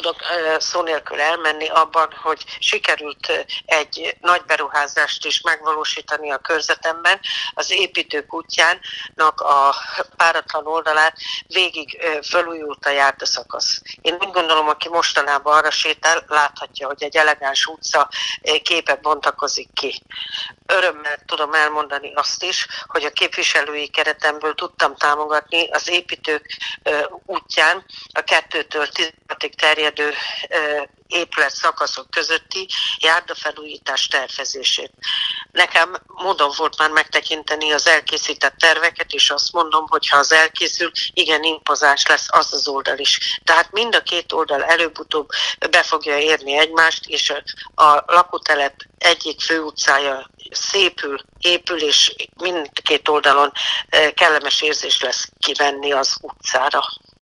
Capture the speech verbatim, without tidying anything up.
tudok szó nélkül elmenni abban, hogy sikerült egy nagy beruházást is megvalósítani a körzetemben. Az építők útjának a páratlan oldalát végig fölújult a járdaszakasz. Én úgy gondolom, aki mostanában arra sétál, láthatja, hogy egy elegáns utca képe bontakozik ki. Örömmel tudom elmondani azt is, hogy a képviselői keretemből tudtam támogatni az építők útján a kettőtől tizenhatig terjedő épület szakaszok közötti járdafelújítás tervezését. Nekem módon volt már megtekinteni az elkészített terveket, és azt mondom, hogy ha az elkészül, igen impozáns lesz az az oldal is. Tehát mind a két oldal előbb-utóbb be fogja érni egymást, és a lakótelep egyik főutcája szépül, épül, és mindkét oldalon kellemes érzés lesz kivenni az utcára.